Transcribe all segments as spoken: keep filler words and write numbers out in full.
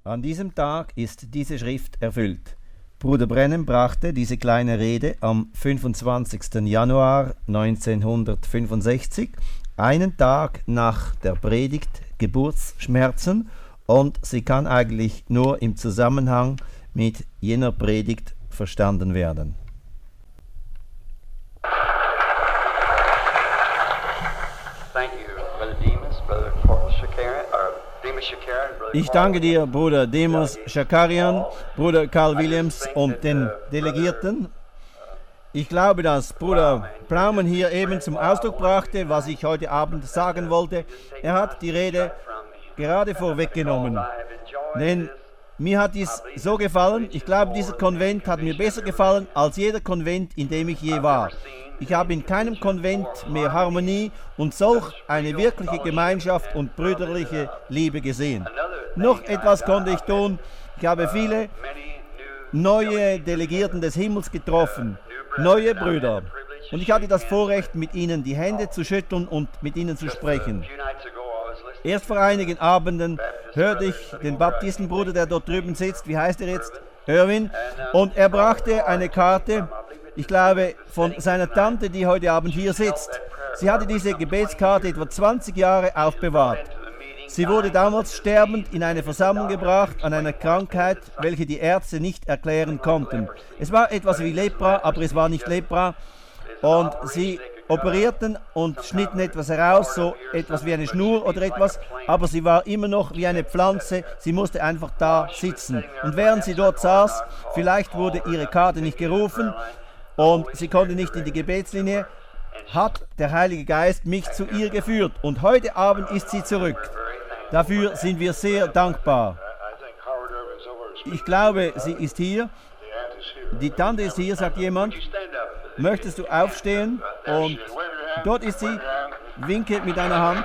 An diesem Tag ist diese Schrift erfüllt. Bruder Branham brachte diese kleine Rede am fünfundzwanzigsten Januar neunzehnhundertfünfundsechzig, einen Tag nach der Predigt Geburtsschmerzen, und sie kann eigentlich nur im Zusammenhang mit jener Predigt verstanden werden. Ich danke dir, Bruder Demos Shakarian, Bruder Carl Williams und den Delegierten. Ich glaube, dass Bruder Plowman hier eben zum Ausdruck brachte, was ich heute Abend sagen wollte. Er hat die Rede gerade vorweggenommen. Denn mir hat dies so gefallen. Ich glaube, dieser Konvent hat mir besser gefallen als jeder Konvent, in dem ich je war. Ich habe in keinem Konvent mehr Harmonie und solch eine wirkliche Gemeinschaft und brüderliche Liebe gesehen. Noch etwas konnte ich tun. Ich habe viele neue Delegierten des Himmels getroffen, neue Brüder. Und ich hatte das Vorrecht, mit ihnen die Hände zu schütteln und mit ihnen zu sprechen. Erst vor einigen Abenden hörte ich den Baptistenbruder, der dort drüben sitzt, wie heißt er jetzt? Irwin. Und er brachte eine Karte, ich glaube, von seiner Tante, die heute Abend hier sitzt. Sie hatte diese Gebetskarte etwa zwanzig Jahre aufbewahrt. Sie wurde damals sterbend in eine Versammlung gebracht an einer Krankheit, welche die Ärzte nicht erklären konnten. Es war etwas wie Lepra, aber es war nicht Lepra. Und sie operierten und schnitten etwas heraus, so etwas wie eine Schnur oder etwas, aber sie war immer noch wie eine Pflanze, sie musste einfach da sitzen. Und während sie dort saß, vielleicht wurde ihre Karte nicht gerufen und sie konnte nicht in die Gebetslinie, hat der Heilige Geist mich zu ihr geführt und heute Abend ist sie zurück. Dafür sind wir sehr dankbar. Ich glaube, sie ist hier. Die Tante ist hier, sagt jemand. Möchtest du aufstehen? Und dort ist sie. Winke mit deiner Hand.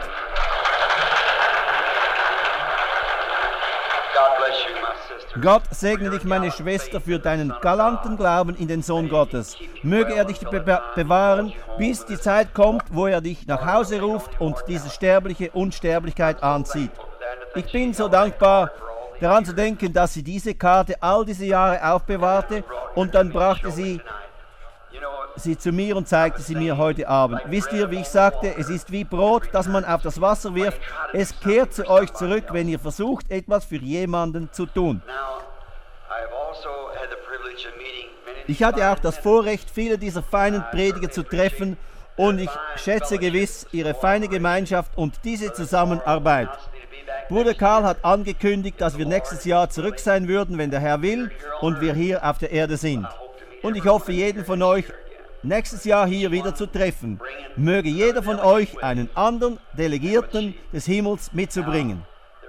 Gott segne dich, meine Schwester, für deinen galanten Glauben in den Sohn Gottes. Möge er dich be- bewahren, bis die Zeit kommt, wo er dich nach Hause ruft und diese sterbliche Unsterblichkeit anzieht. Ich bin so dankbar, daran zu denken, dass sie diese Karte all diese Jahre aufbewahrte und dann brachte sie sie zu mir und zeigte sie mir heute Abend. Wisst ihr, wie ich sagte, es ist wie Brot, das man auf das Wasser wirft. Es kehrt zu euch zurück, wenn ihr versucht, etwas für jemanden zu tun. Ich hatte auch das Vorrecht, viele dieser feinen Prediger zu treffen und ich schätze gewiss ihre feine Gemeinschaft und diese Zusammenarbeit. Bruder Karl hat angekündigt, dass wir nächstes Jahr zurück sein würden, wenn der Herr will und wir hier auf der Erde sind. Und ich hoffe, jeden von euch nächstes Jahr hier wieder zu treffen. Möge jeder von euch einen anderen Delegierten des Himmels mitzubringen.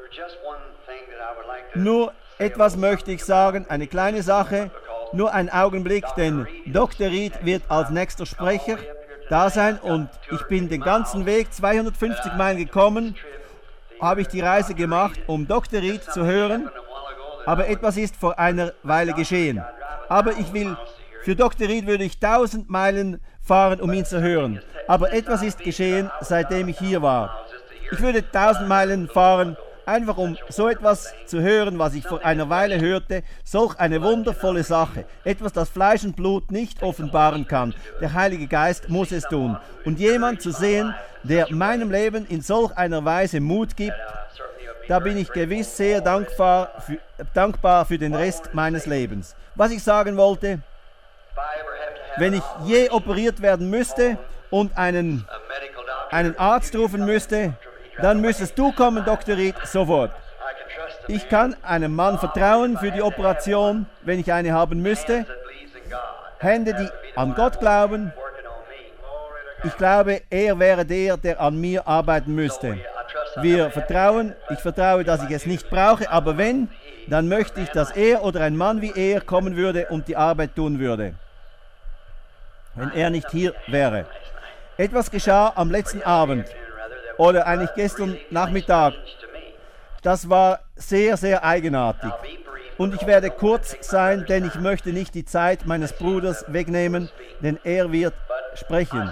Nur etwas möchte ich sagen, eine kleine Sache, nur einen Augenblick, denn Doktor Reed wird als nächster Sprecher da sein und ich bin den ganzen Weg, zweihundertfünfzig Meilen gekommen, habe ich die Reise gemacht, um Doktor Reed zu hören, aber etwas ist vor einer Weile geschehen. Aber ich will Für Doktor Reed würde ich tausend Meilen fahren, um ihn zu hören. Aber etwas ist geschehen, seitdem ich hier war. Ich würde tausend Meilen fahren, einfach um so etwas zu hören, was ich vor einer Weile hörte. Solch eine wundervolle Sache. Etwas, das Fleisch und Blut nicht offenbaren kann. Der Heilige Geist muss es tun. Und jemand zu sehen, der meinem Leben in solch einer Weise Mut gibt, da bin ich gewiss sehr dankbar für, dankbar für den Rest meines Lebens. Was ich sagen wollte, wenn ich je operiert werden müsste und einen, einen Arzt rufen müsste, dann müsstest du kommen, Doktor Reed, sofort. Ich kann einem Mann vertrauen für die Operation, wenn ich eine haben müsste. Hände, die an Gott glauben. Ich glaube, er wäre der, der an mir arbeiten müsste. Wir vertrauen, ich vertraue, dass ich es nicht brauche, aber wenn, dann möchte ich, dass er oder ein Mann wie er kommen würde und die Arbeit tun würde, wenn er nicht hier wäre. Etwas geschah am letzten Abend, oder eigentlich gestern Nachmittag. Das war sehr, sehr eigenartig. Und ich werde kurz sein, denn ich möchte nicht die Zeit meines Bruders wegnehmen, denn er wird sprechen.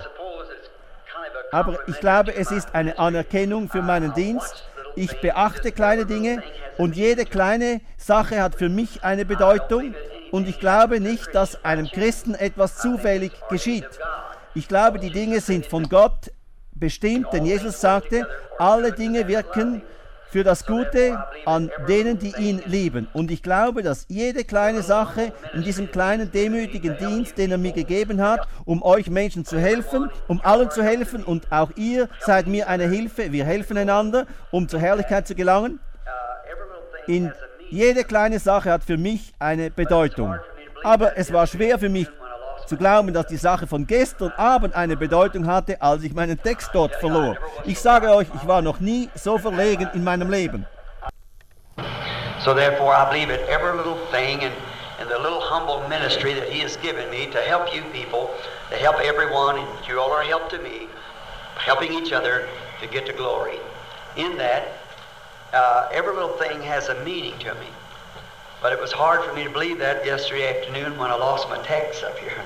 Aber ich glaube, es ist eine Anerkennung für meinen Dienst. Ich beachte kleine Dinge. Und jede kleine Sache hat für mich eine Bedeutung. Und ich glaube nicht, dass einem Christen etwas zufällig geschieht. Ich glaube, die Dinge sind von Gott bestimmt, denn Jesus sagte, alle Dinge wirken für das Gute an denen, die ihn lieben. Und ich glaube, dass jede kleine Sache in diesem kleinen demütigen Dienst, den er mir gegeben hat, um euch Menschen zu helfen, um allen zu helfen, und auch ihr seid mir eine Hilfe, wir helfen einander, um zur Herrlichkeit zu gelangen. In jede kleine Sache hat für mich eine Bedeutung. Aber es war schwer für mich zu glauben, dass die Sache von gestern Abend eine Bedeutung hatte, als ich meinen Text dort verlor. Ich sage euch, ich war noch nie so verlegen in meinem Leben. So therefore I believe that every little thing and, and the little humble ministry that he has given me to help you people, to help everyone, and you all are help to me, helping each other to get to glory. In that, uh, every little thing has a meaning to me. But it was hard for me to believe that yesterday afternoon when I lost my text up here.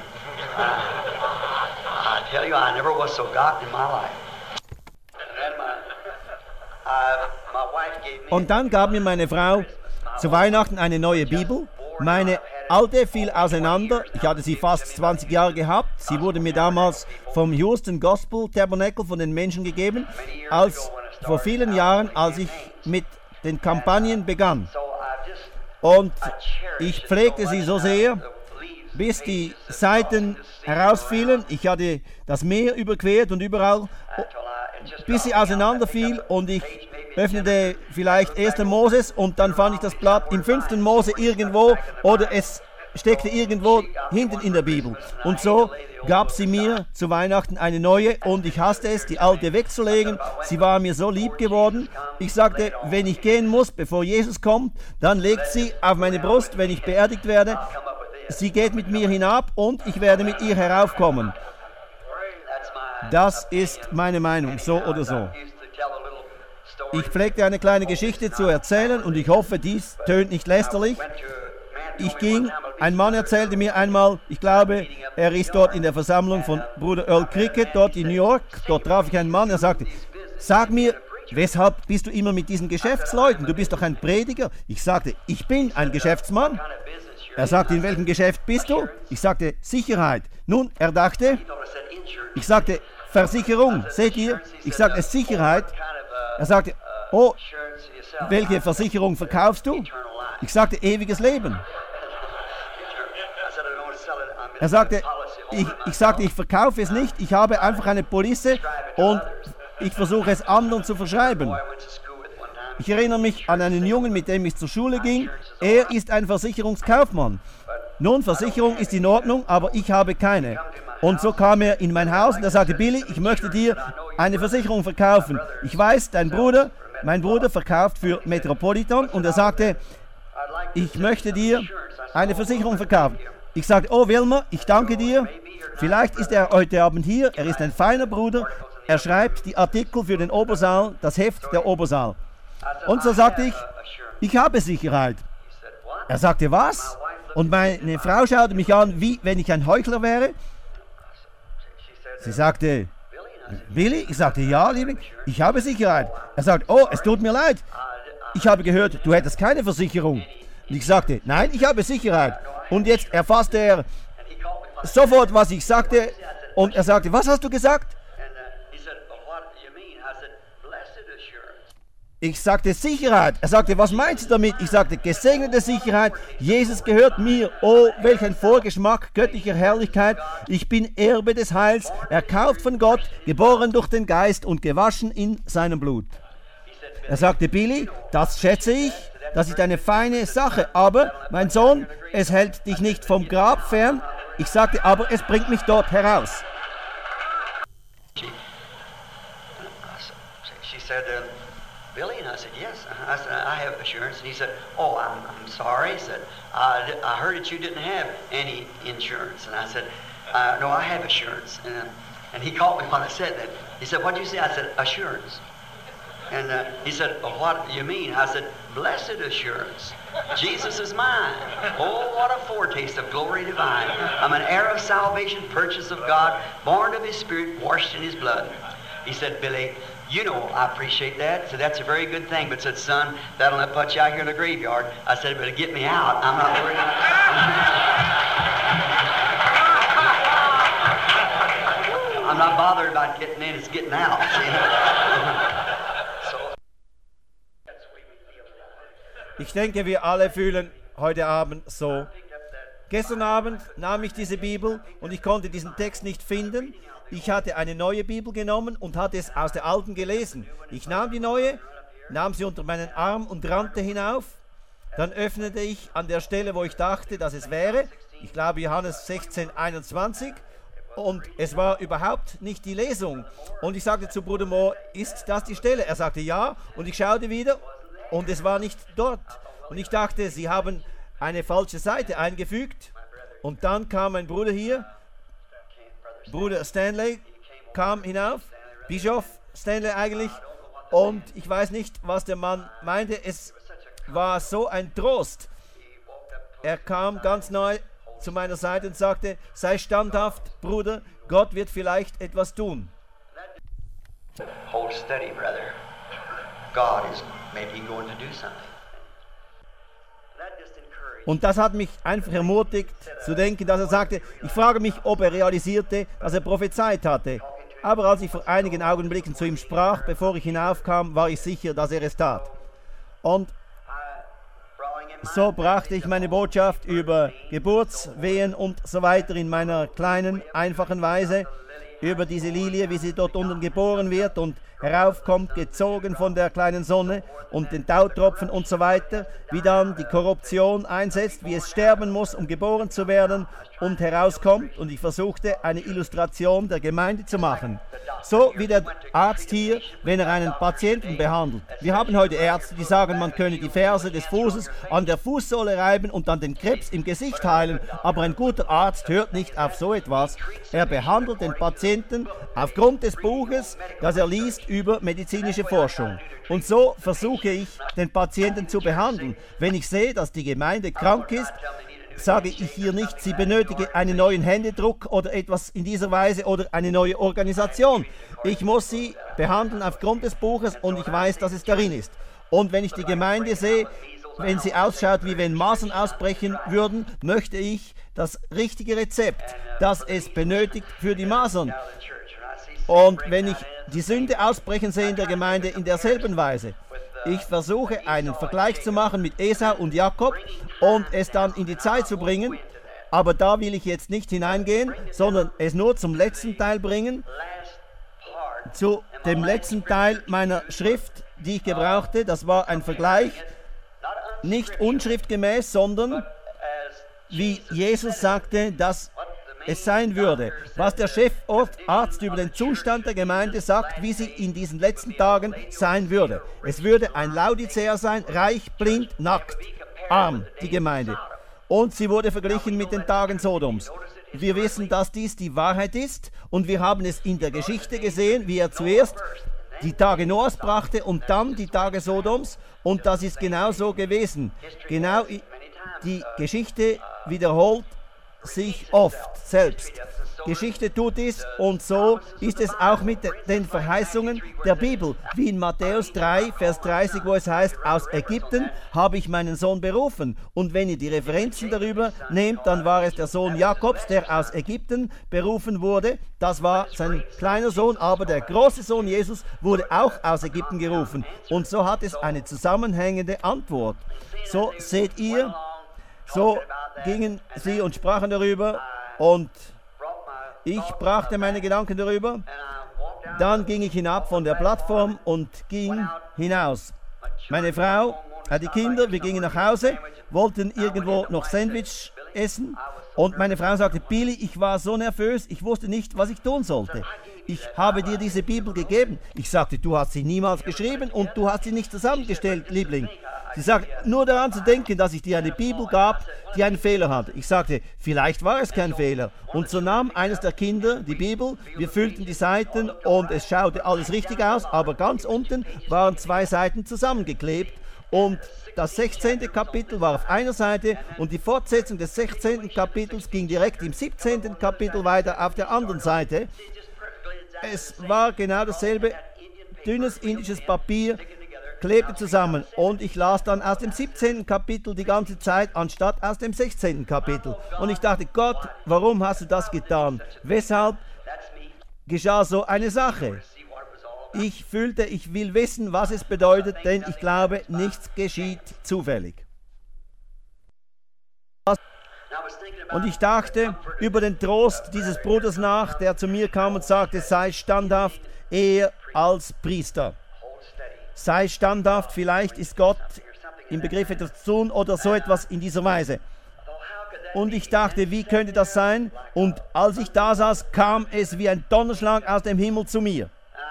I tell you, I never was so forgotten in my life. And my, uh, my wife gave me Und dann gab mir meine Frau zu Weihnachten eine neue Bibel. Meine alte fiel auseinander. Ich hatte sie fast zwanzig Jahre gehabt. Sie wurde mir damals vom Houston Gospel Tabernacle von den Menschen gegeben, als vor vielen Jahren, als ich mit den Kampagnen begann. Und ich pflegte sie so sehr, bis die Seiten herausfielen. Ich hatte das Meer überquert und überall, bis sie auseinanderfiel, und ich öffnete vielleicht ersten Moses und dann fand ich das Blatt im fünften Mose irgendwo, oder es steckte irgendwo hinten in der Bibel. Und so gab sie mir zu Weihnachten eine neue, und ich hasste es, die alte wegzulegen. Sie war mir so lieb geworden. Ich sagte, wenn ich gehen muss, bevor Jesus kommt, dann legt sie auf meine Brust, wenn ich beerdigt werde. Sie geht mit mir hinab und ich werde mit ihr heraufkommen. Das ist meine Meinung, so oder so. Ich pflegte eine kleine Geschichte zu erzählen, und ich hoffe, dies tönt nicht lästerlich. Ich ging, ein Mann erzählte mir einmal, ich glaube, er ist dort in der Versammlung von Bruder Earl Cricket, dort in New York. Dort traf ich einen Mann, er sagte, sag mir, weshalb bist du immer mit diesen Geschäftsleuten? Du bist doch ein Prediger. Ich sagte, ich bin ein Geschäftsmann. Er sagte, in welchem Geschäft bist du? Ich sagte, Sicherheit. Nun, er dachte, ich sagte, Versicherung, seht ihr? Ich sagte, Sicherheit. Er sagte, oh, welche Versicherung verkaufst du? Ich sagte, ewiges Leben. Er sagte, ich, ich sagte, ich verkaufe es nicht, ich habe einfach eine Police und ich versuche es anderen zu verschreiben. Ich erinnere mich an einen Jungen, mit dem ich zur Schule ging. Er ist ein Versicherungskaufmann. Nun, Versicherung ist in Ordnung, aber ich habe keine. Und so kam er in mein Haus und er sagte, Billy, ich möchte dir eine Versicherung verkaufen. Ich weiß, dein Bruder, mein Bruder verkauft für Metropolitan, und er sagte, ich möchte dir eine Versicherung verkaufen. Ich sagte, oh Wilmer, ich danke dir. Vielleicht ist er heute Abend hier. Er ist ein feiner Bruder. Er schreibt die Artikel für den Obersaal, das Heft der Obersaal. Und so sagte ich, ich habe Sicherheit. Er sagte, was? Und meine Frau schaute mich an, wie wenn ich ein Heuchler wäre. Sie sagte, Billy? Ich sagte, ja, Liebling, ich habe Sicherheit. Er sagt, oh, es tut mir leid. Ich habe gehört, du hättest keine Versicherung. Und ich sagte, nein, ich habe Sicherheit. Und jetzt erfasste er sofort, was ich sagte. Und er sagte, was hast du gesagt? Ich sagte, Sicherheit. Er sagte, was meinst du damit? Ich sagte, gesegnete Sicherheit. Jesus gehört mir. Oh, welch ein Vorgeschmack göttlicher Herrlichkeit. Ich bin Erbe des Heils, erkauft von Gott, geboren durch den Geist und gewaschen in seinem Blut. Er sagte, Billy, das schätze ich. Das ist eine feine Sache. Aber, mein Sohn, es hält dich nicht vom Grab fern. Ich sagte, aber es bringt mich dort heraus. She said, uh, Billy? And I said, yes. I said, I have assurance. And he said, oh, I'm, I'm sorry. He said, I, I heard that you didn't have any insurance. And I said, uh, no, I have assurance. And, uh, and he caught me when I said that. He said, what did you say? I said, assurance. And uh, he said, well, what do you mean? I said, blessed assurance. Jesus is mine. Oh, what a foretaste of glory divine. I'm an heir of salvation, purchased of God, born of His Spirit, washed in His blood. He said, Billy, you know I appreciate that. So that's a very good thing. But said, son, that'll not put you out here in the graveyard. I said, but get me out. I'm not worried about I'm not bothered about getting in, it's getting out. Ich denke, wir alle fühlen heute Abend so. Gestern Abend nahm ich diese Bibel und ich konnte diesen Text nicht finden. Ich hatte eine neue Bibel genommen und hatte es aus der alten gelesen. Ich nahm die neue, nahm sie unter meinen Arm und rannte hinauf. Dann öffnete ich an der Stelle, wo ich dachte, dass es wäre, ich glaube Johannes sechzehn, einundzwanzig, und es war überhaupt nicht die Lesung. Und ich sagte zu Bruder Mohr, ist das die Stelle? Er sagte ja, und ich schaute wieder und es war nicht dort. Und ich dachte, sie haben eine falsche Seite eingefügt. Und dann kam ein Bruder hier, Bruder Stanley, kam hinauf, Bischof Stanley eigentlich, und ich weiß nicht, was der Mann meinte. Es war so ein Trost. Er kam ganz neu zu meiner Seite und sagte, sei standhaft, Bruder, Gott wird vielleicht etwas tun. Hold steady, brother. God is maybe going to do something. Und das hat mich einfach ermutigt zu denken, dass er sagte, ich frage mich, ob er realisierte, dass er prophezeit hatte. Aber als ich vor einigen Augenblicken zu ihm sprach, bevor ich hinaufkam, war ich sicher, dass er es tat. Und so brachte ich meine Botschaft über Geburtswehen und so weiter in meiner kleinen, einfachen Weise, über diese Lilie, wie sie dort unten geboren wird und heraufkommt, gezogen von der kleinen Sonne und den Tautropfen und so weiter, wie dann die Korruption einsetzt, wie es sterben muss, um geboren zu werden und herauskommt. Und ich versuchte, eine Illustration der Gemeinde zu machen. So wie der Arzt hier, wenn er einen Patienten behandelt. Wir haben heute Ärzte, die sagen, man könne die Ferse des Fußes an der Fußsohle reiben und dann den Krebs im Gesicht heilen. Aber ein guter Arzt hört nicht auf so etwas. Er behandelt den Patienten aufgrund des Buches, das er liest über medizinische Forschung. Und so versuche ich, den Patienten zu behandeln. Wenn ich sehe, dass die Gemeinde krank ist, sage ich hier nicht, sie benötige einen neuen Händedruck oder etwas in dieser Weise oder eine neue Organisation. Ich muss sie behandeln aufgrund des Buches und ich weiß, dass es darin ist. Und wenn ich die Gemeinde sehe, wenn sie ausschaut, wie wenn Masern ausbrechen würden, möchte ich das richtige Rezept, das es benötigt für die Masern. Und wenn ich die Sünde ausbrechen sehe in der Gemeinde in derselben Weise, ich versuche einen Vergleich zu machen mit Esau und Jakob und es dann in die Zeit zu bringen, aber da will ich jetzt nicht hineingehen, sondern es nur zum letzten Teil bringen, zu dem letzten Teil meiner Schrift, die ich gebrauchte. Das war ein Vergleich, nicht unschriftgemäß, sondern wie Jesus sagte, dass es sein würde, was der Chefarzt über den Zustand der Gemeinde sagt, wie sie in diesen letzten Tagen sein würde. Es würde ein Laodicea sein, reich, blind, nackt, arm, die Gemeinde. Und sie wurde verglichen mit den Tagen Sodoms. Wir wissen, dass dies die Wahrheit ist und wir haben es in der Geschichte gesehen, wie er zuerst die Tage Noahs brachte und dann die Tage Sodoms, und das ist genau so gewesen. Genau die Geschichte wiederholt sich oft selbst. Geschichte tut es, und so ist es auch mit den Verheißungen der Bibel, wie in Matthäus drei, Vers dreißig, wo es heißt, aus Ägypten habe ich meinen Sohn berufen. Und wenn ihr die Referenzen darüber nehmt, dann war es der Sohn Jakobs, der aus Ägypten berufen wurde. Das war sein kleiner Sohn, aber der große Sohn Jesus wurde auch aus Ägypten gerufen. Und so hat es eine zusammenhängende Antwort. So seht ihr, so gingen sie und sprachen darüber, und ich brachte meine Gedanken darüber. Dann ging ich hinab von der Plattform und ging hinaus. Meine Frau hat die Kinder, wir gingen nach Hause, wollten irgendwo noch Sandwich essen, und meine Frau sagte, Billy, ich war so nervös, ich wusste nicht, was ich tun sollte. Ich habe dir diese Bibel gegeben. Ich sagte, du hast sie niemals geschrieben und du hast sie nicht zusammengestellt, Liebling. Sie sagt, nur daran zu denken, dass ich dir eine Bibel gab, die einen Fehler hatte. Ich sagte, vielleicht war es kein Fehler. Und so nahm eines der Kinder die Bibel, wir füllten die Seiten und es schaute alles richtig aus, aber ganz unten waren zwei Seiten zusammengeklebt und das sechzehnte Kapitel war auf einer Seite und die Fortsetzung des sechzehnten Kapitels ging direkt im siebzehnten Kapitel weiter auf der anderen Seite. Es war genau dasselbe dünnes indisches Papier, klebte zusammen. Und ich las dann aus dem siebzehnten Kapitel die ganze Zeit, anstatt aus dem sechzehnten Kapitel. Und ich dachte, Gott, warum hast du das getan? Weshalb geschah so eine Sache? Ich fühlte, ich will wissen, was es bedeutet, denn ich glaube, nichts geschieht zufällig. Und ich dachte über den Trost dieses Bruders nach, der zu mir kam und sagte, sei standhaft, er als Priester. Sei standhaft, vielleicht ist Gott im Begriff etwas zu tun oder so etwas in dieser Weise. Und ich dachte, wie könnte das sein? Und als ich da saß, kam es wie ein Donnerschlag aus dem Himmel zu mir.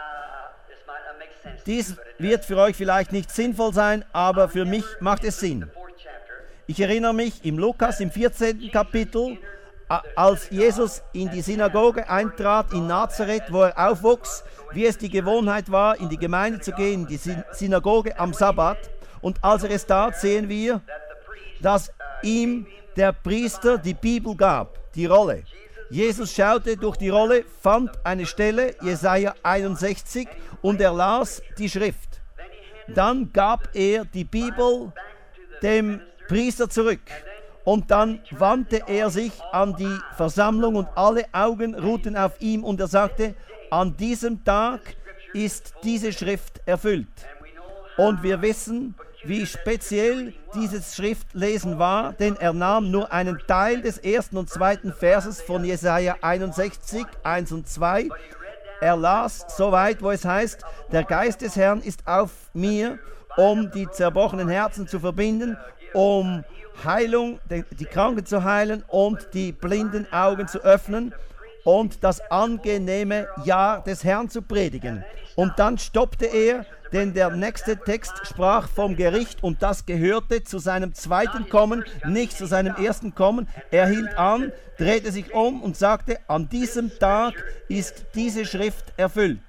Dies wird für euch vielleicht nicht sinnvoll sein, aber für mich macht es Sinn. Ich erinnere mich im Lukas im vierzehnten Kapitel, als Jesus in die Synagoge eintrat in Nazareth, wo er aufwuchs, wie es die Gewohnheit war, in die Gemeinde zu gehen, in die Synagoge am Sabbat. Und als er es tat, sehen wir, dass ihm der Priester die Bibel gab, die Rolle. Jesus schaute durch die Rolle, fand eine Stelle, Jesaja einundsechzig, und er las die Schrift. Dann gab er die Bibel dem Priester zurück. Und dann wandte er sich an die Versammlung und alle Augen ruhten auf ihm und er sagte, an diesem Tag ist diese Schrift erfüllt. Und wir wissen, wie speziell dieses Schriftlesen war, denn er nahm nur einen Teil des ersten und zweiten Verses von Jesaja einundsechzig, eins und zwei. Er las so weit, wo es heißt, der Geist des Herrn ist auf mir, um die zerbrochenen Herzen zu verbinden, um Heilung, die Kranken zu heilen und die blinden Augen zu öffnen und das angenehme Jahr des Herrn zu predigen. Und dann stoppte er, denn der nächste Text sprach vom Gericht und das gehörte zu seinem zweiten Kommen, nicht zu seinem ersten Kommen. Er hielt an, drehte sich um und sagte, an diesem Tag ist diese Schrift erfüllt.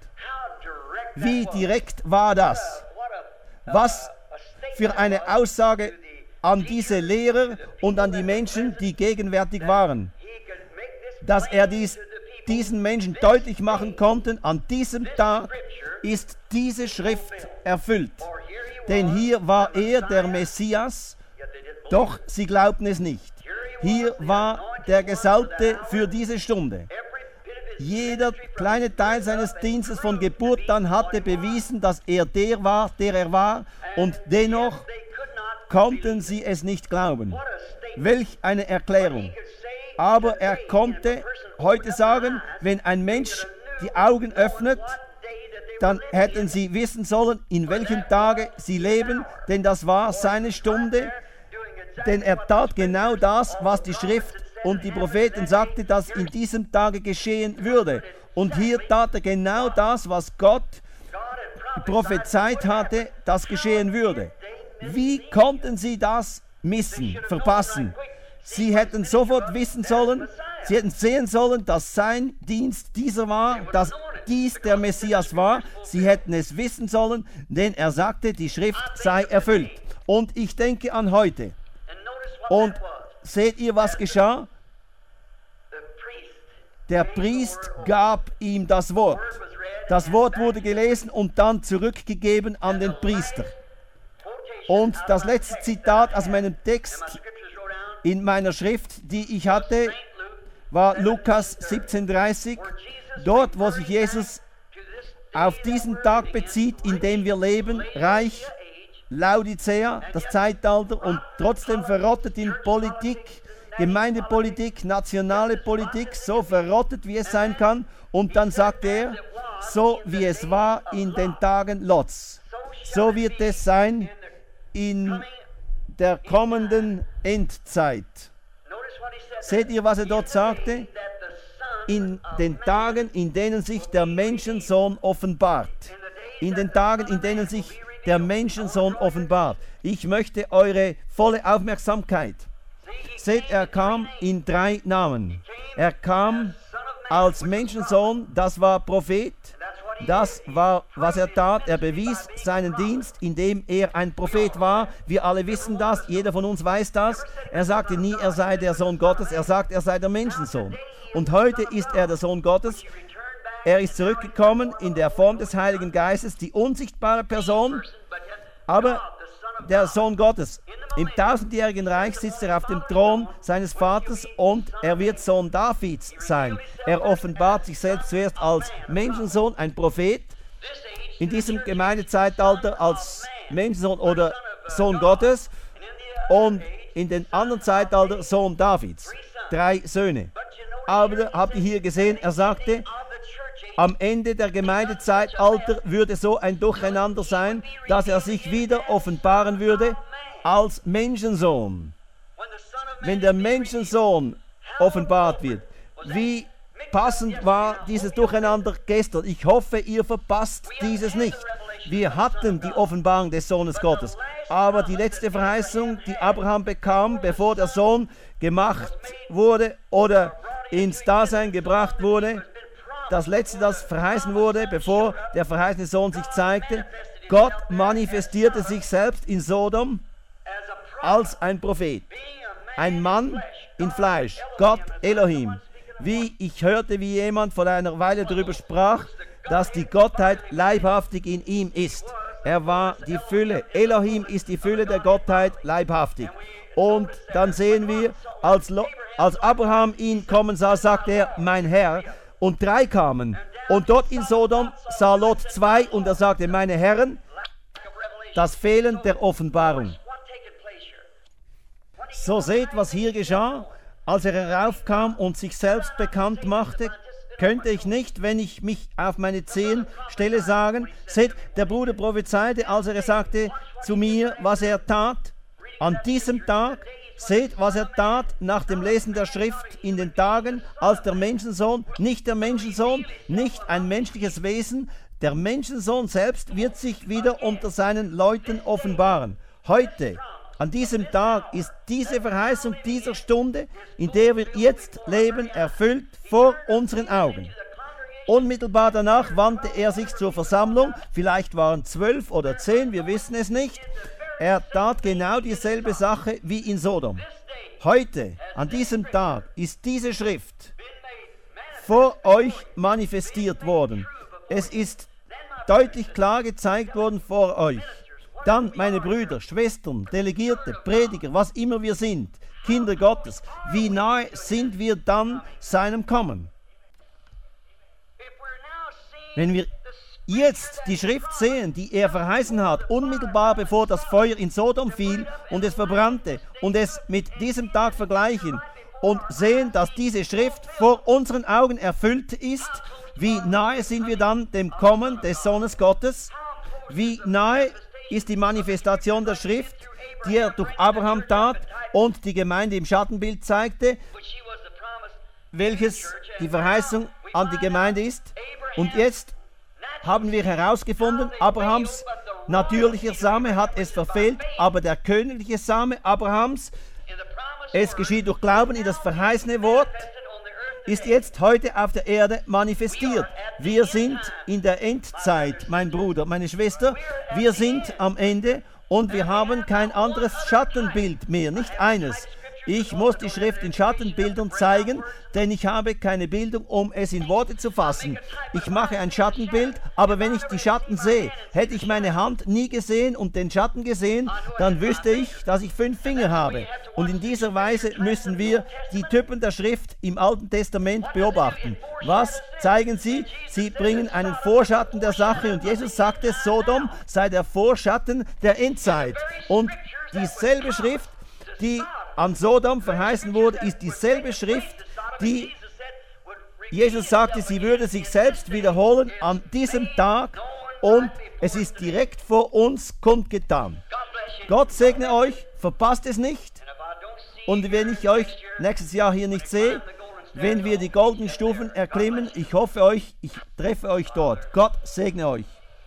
Wie direkt war das? Was für eine Aussage an diese Lehrer und an die Menschen, die gegenwärtig waren. Dass er dies, diesen Menschen deutlich machen konnte, an diesem Tag ist diese Schrift erfüllt. Denn hier war er der Messias, doch sie glaubten es nicht. Hier war der Gesalbte für diese Stunde. Jeder kleine Teil seines Dienstes von Geburt an hatte bewiesen, dass er der war, der er war, und dennoch konnten sie es nicht glauben. Welch eine Erklärung. Aber er konnte heute sagen, wenn ein Mensch die Augen öffnet, dann hätten sie wissen sollen, in welchen Tagen sie leben, denn das war seine Stunde, denn er tat genau das, was die Schrift und die Propheten sagten, dass in diesem Tage geschehen würde. Und hier tat er genau das, was Gott prophezeit hatte, dass geschehen würde. Wie konnten sie das missen, verpassen? Sie hätten sofort wissen sollen, sie hätten sehen sollen, dass sein Dienst dieser war, dass dies der Messias war. Sie hätten es wissen sollen, denn er sagte, die Schrift sei erfüllt. Und ich denke an heute. Und seht ihr, was geschah? Der Priester gab ihm das Wort. Das Wort wurde gelesen und dann zurückgegeben an den Priester. Und das letzte Zitat aus meinem Text in meiner Schrift, die ich hatte, war Lukas siebzehn dreißig. Dort, wo sich Jesus auf diesen Tag bezieht, in dem wir leben, Reich Laodicea, das Zeitalter, und trotzdem verrottet in Politik, Gemeindepolitik, nationale Politik, so verrottet wie es sein kann. Und dann sagt er, so wie es war in den Tagen Lots, so wird es sein in der kommenden Endzeit. Seht ihr, was er dort sagte? In den Tagen, in denen sich der Menschensohn offenbart. In den Tagen, in denen sich der Menschensohn offenbart. Ich möchte eure volle Aufmerksamkeit. Seht, er kam in drei Namen. Er kam als Menschensohn, das war Prophet. Das war, was er tat. Er bewies seinen Dienst, indem er ein Prophet war. Wir alle wissen das, jeder von uns weiß das. Er sagte nie, er sei der Sohn Gottes, er sagt, er sei der Menschensohn. Und heute ist er der Sohn Gottes. er ist zurückgekommen in der Form des Heiligen Geistes, die unsichtbare Person, aber der Sohn Gottes. Im tausendjährigen Reich sitzt er auf dem Thron seines Vaters und er wird Sohn Davids sein. Er offenbart sich selbst zuerst als Menschensohn, ein Prophet, in diesem Gemeindezeitalter als Menschensohn oder Sohn Gottes und in den anderen Zeitalter Sohn Davids. Drei Söhne. Aber habt ihr hier gesehen, er sagte, am Ende der Gemeindezeitalter würde so ein Durcheinander sein, dass er sich wieder offenbaren würde als Menschensohn. Wenn der Menschensohn offenbart wird, wie passend war dieses Durcheinander gestern. Ich hoffe, ihr verpasst dieses nicht. Wir hatten die Offenbarung des Sohnes Gottes, aber die letzte Verheißung, die Abraham bekam, bevor der Sohn gemacht wurde oder ins Dasein gebracht wurde, das letzte, das verheißen wurde, bevor der verheißene Sohn sich zeigte, Gott manifestierte sich selbst in Sodom als ein Prophet, ein Mann in Fleisch, Gott Elohim. Wie ich hörte, wie jemand vor einer Weile darüber sprach, dass die Gottheit leibhaftig in ihm ist. Er war die Fülle. Elohim ist die Fülle der Gottheit leibhaftig. Und dann sehen wir, als, Lo als Abraham ihn kommen sah, sagte er, mein Herr. Und drei kamen. Und dort in Sodom sah Lot zwei und er sagte, meine Herren, das Fehlen der Offenbarung. So seht, was hier geschah. Als er heraufkam und sich selbst bekannt machte, könnte ich nicht, wenn ich mich auf meine Zehen stelle, sagen, seht, der Bruder prophezeite, als er sagte zu mir, was er tat, an diesem Tag, seht, was er tat nach dem Lesen der Schrift in den Tagen, als der Menschensohn, nicht der Menschensohn, nicht ein menschliches Wesen, der Menschensohn selbst wird sich wieder unter seinen Leuten offenbaren. Heute, an diesem Tag, ist diese Verheißung dieser Stunde, in der wir jetzt leben, erfüllt vor unseren Augen. Unmittelbar danach wandte er sich zur Versammlung, vielleicht waren zwölf oder zehn, wir wissen es nicht. Er tat genau dieselbe Sache wie in Sodom. Heute, an diesem Tag, ist diese Schrift vor euch manifestiert worden. Es ist deutlich klar gezeigt worden vor euch. Dann, meine Brüder, Schwestern, Delegierte, Prediger, was immer wir sind, Kinder Gottes, wie nahe sind wir dann seinem Kommen? Wenn wir jetzt die Schrift sehen, die er verheißen hat, unmittelbar bevor das Feuer in Sodom fiel und es verbrannte, und es mit diesem Tag vergleichen und sehen, dass diese Schrift vor unseren Augen erfüllt ist, wie nahe sind wir dann dem Kommen des Sohnes Gottes? Wie nahe ist die Manifestation der Schrift, die er durch Abraham tat und die Gemeinde im Schattenbild zeigte, welches die Verheißung an die Gemeinde ist? Und jetzt haben wir herausgefunden, Abrahams natürlicher Same hat es verfehlt, aber der königliche Same Abrahams, es geschieht durch Glauben in das verheißene Wort, ist jetzt heute auf der Erde manifestiert. Wir sind in der Endzeit, mein Bruder, meine Schwester, wir sind am Ende und wir haben kein anderes Schattenbild mehr, nicht eines. Ich muss die Schrift in Schattenbildern zeigen, denn ich habe keine Bildung, um es in Worte zu fassen. Ich mache ein Schattenbild, aber wenn ich die Schatten sehe, hätte ich meine Hand nie gesehen und den Schatten gesehen, dann wüsste ich, dass ich fünf Finger habe. Und in dieser Weise müssen wir die Typen der Schrift im Alten Testament beobachten. Was zeigen sie? Sie bringen einen Vorschatten der Sache und Jesus sagte, Sodom sei der Vorschatten der Endzeit. Und dieselbe Schrift, die an Sodom verheißen wurde, ist dieselbe Schrift, die Jesus sagte, sie würde sich selbst wiederholen an diesem Tag und es ist direkt vor uns kundgetan. Gott segne euch, verpasst es nicht und wenn ich euch nächstes Jahr hier nicht sehe, wenn wir die goldenen Stufen erklimmen, ich hoffe euch, ich treffe euch dort. Gott segne euch.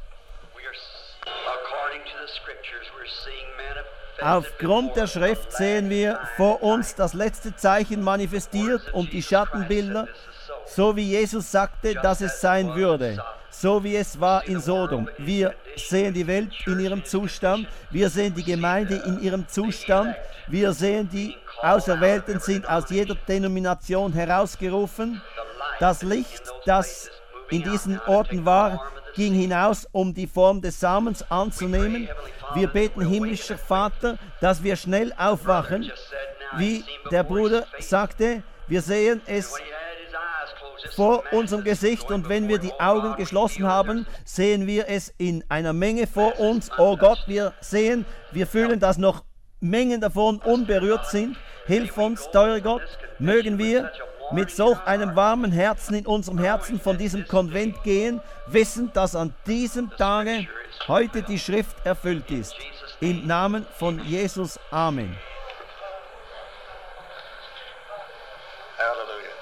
Aufgrund der Schrift sehen wir vor uns das letzte Zeichen manifestiert und die Schattenbilder, so wie Jesus sagte, dass es sein würde, so wie es war in Sodom. Wir sehen die Welt in ihrem Zustand, wir sehen die Gemeinde in ihrem Zustand, wir sehen die Auserwählten sind aus jeder Denomination herausgerufen. Das Licht, das in diesen Orten war, ging hinaus, um die Form des Samens anzunehmen. Wir beten, himmlischer Vater, dass wir schnell aufwachen. Wie der Bruder sagte, wir sehen es vor unserem Gesicht, und wenn wir die Augen geschlossen haben, sehen wir es in einer Menge vor uns. Oh Gott, wir sehen, wir fühlen, dass noch Mengen davon unberührt sind. Hilf uns, teurer Gott, mögen wir mit solch einem warmen Herzen in unserem Herzen von diesem Konvent gehen, wissend, dass an diesem Tage heute die Schrift erfüllt ist. Im Namen von Jesus. Amen. Hallelujah.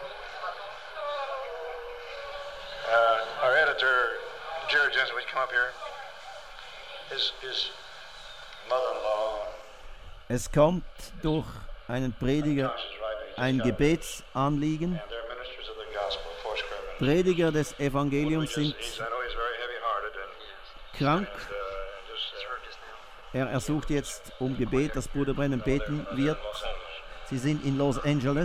Uh, our editor, Jerry Jensen, would you come up here? His, his mother-in-law. Es kommt durch einen Prediger ein Gebetsanliegen. Prediger des Evangeliums sind krank. Er ersucht jetzt um Gebet, dass Bruder Branham beten wird. Sie sind in Los Angeles.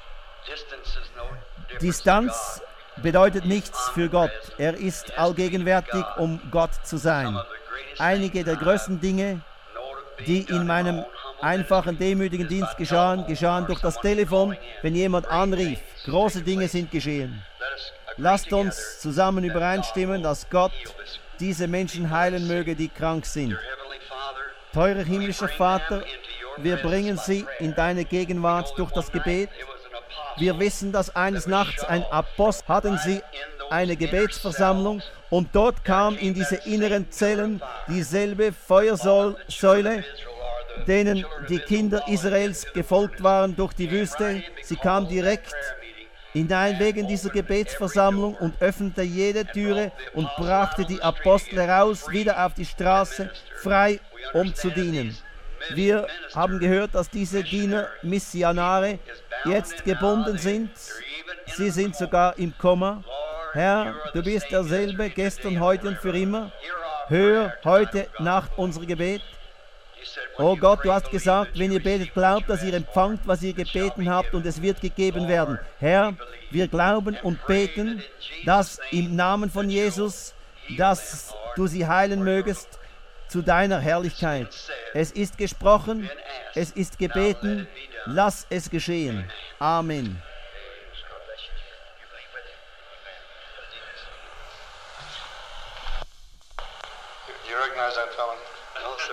Distanz bedeutet nichts für Gott. Er ist allgegenwärtig, um Gott zu sein. Einige der größten Dinge, die in meinem einfachen, demütigen Dienst geschahen, geschahen durch das Telefon, wenn jemand anrief. Große Dinge sind geschehen. Lasst uns zusammen übereinstimmen, dass Gott diese Menschen heilen möge, die krank sind. Teurer himmlischer Vater, wir bringen sie in deine Gegenwart durch das Gebet. Wir wissen, dass eines Nachts ein Apostel hatten sie eine Gebetsversammlung, und dort kam in diese inneren Zellen dieselbe Feuersäule, denen die Kinder Israels gefolgt waren durch die Wüste. Sie kam direkt hinein wegen dieser Gebetsversammlung und öffnete jede Türe und brachte die Apostel heraus, wieder auf die Straße, frei, um zu dienen. Wir haben gehört, dass diese Diener, Missionare, jetzt gebunden sind. Sie sind sogar im Koma. Herr, du bist derselbe, gestern, heute und für immer. Hör heute Nacht unser Gebet. Oh Gott, du hast gesagt, wenn ihr betet, glaubt, dass ihr empfangt, was ihr gebeten habt, und es wird gegeben werden. Herr, wir glauben und beten, dass im Namen von Jesus, dass du sie heilen mögest zu deiner Herrlichkeit. Es ist gesprochen, es ist gebeten, lass es geschehen. Amen. You recognize that fellow? No, sir.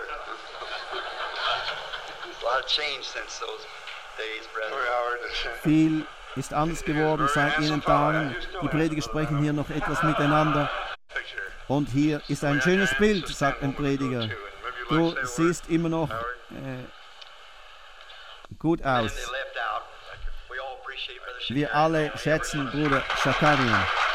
A lot of change since those days, brother. Viel ist anders geworden seit jenen Tagen. Die Prediger sprechen hier noch etwas miteinander. Und hier ist ein schönes Bild, sagt ein Prediger. Du siehst immer noch äh, gut aus. Wir alle schätzen Bruder Shakarian.